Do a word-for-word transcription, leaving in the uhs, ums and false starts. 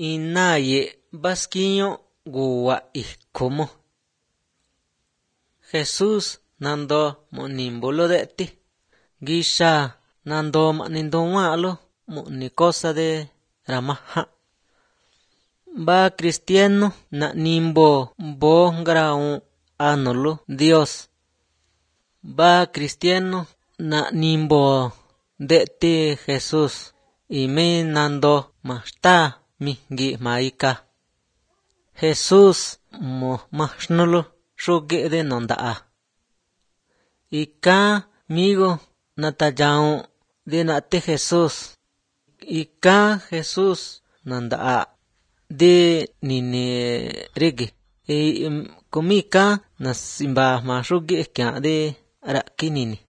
inaye baskiño guwa ikomo. Jesús nando monimbolo de'ti. Gisha nando manindowalo ni cosa de ramaja. Ba cristiano na nimbo bo ngraun anolo Dios. Ba cristiano na nimbo de'ti Jesús y me nando mashta mingi maika. Jesús mo mashnolo shuge de nondaa. Ika migo natayao de nate Jesús. Ika Jesús nandaa de nine rege. E komika nasimba mashuge kya de rakinini.